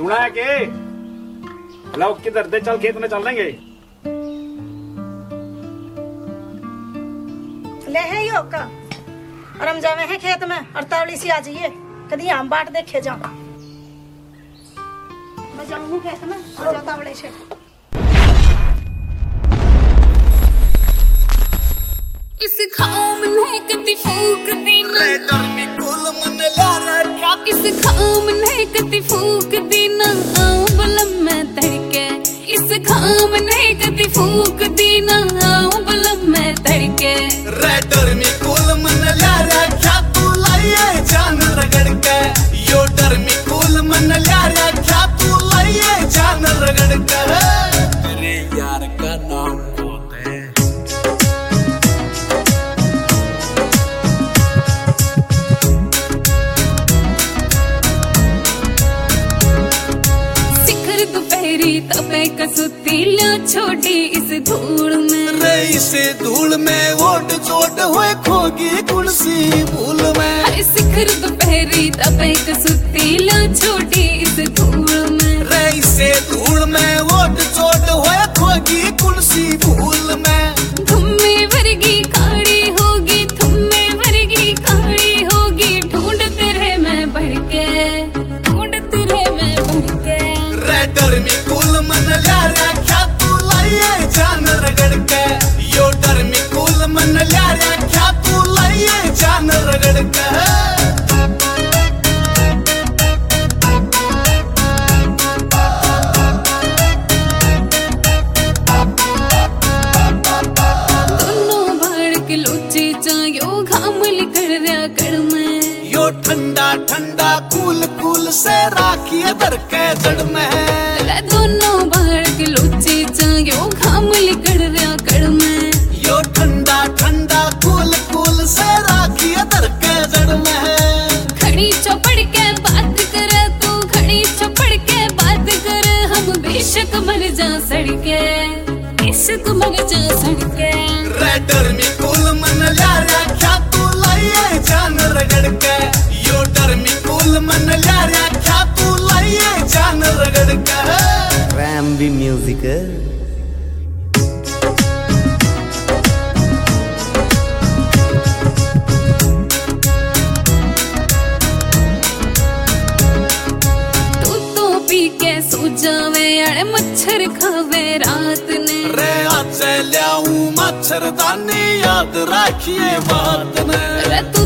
सुना है कि लो किधर दे, चल खेत में चल लेंगे। ले है यो का और हम जावे हैं खेत में और तावड़ी सी आ जाइए कदी हम बाट देखे जाओ। मैं जाऊँ खेत में और जाता तावड़े से। इस खाओ मने कति फूक देना गर्मी कुल मन लारा क्या इस खाओ मने कति फूक देना आओ बलम में तड़के इस खाओ मने कति फूक देना आओ बलम में तड़के रे गर्मी कुल मन लारा क्या तू लाइए जान रगड़ के यो गर्मी कुल मन लारा क्या तू लाइए जान रगड़ के तेरे यार का नाम तबे कसुती लो छोटी इस धूल में रे इसे धूल में वोट चोट हुए खोगी कुर्सी भूल में शिखर दोपहरी तबे कसुती लो छोटी इस धूल में रे इसे धूल में वोट चोट हुए खोगी कुर्सी भूल में धुम्मे वर्गी काड़ी होगी धुम्मे वर्गी काड़ी होगी ढूंढते रहे मैं बढ़ के ढूंढते रहे मैं बढ़ के रे गर्मी कुल मन लारा क्या तू लाइए जान रगड़ के यो गर्मी कुल मन लारा क्या तू लाइए जान रगड़ के यो ठंडा ठंडा कूल कूल से राखिए दर के जड़ में दोनों बाहर के लोचे चायो घाम लिकड़ रहा कड़ में यो ठंडा ठंडा कूल कूल से राखिए दर के जड़ में खड़ी चौपड़ के बात करे तू खड़ी चौपड़ के बात करे हम बेशक मर जा सड़के बेशक मर जा सड़के रे गर्मी कुल मन लारा क्या तू लाइए जान रगड़ के यो गर्मी कुल मन लारा क्या तू लाइए जान रगड़ के रैम भी म्यूजिक तू तो पी के सो जावे अरे मच्छर खावे रात ने रे आज ल्याऊं मच्छरदानी याद रखिए बात ने रे तू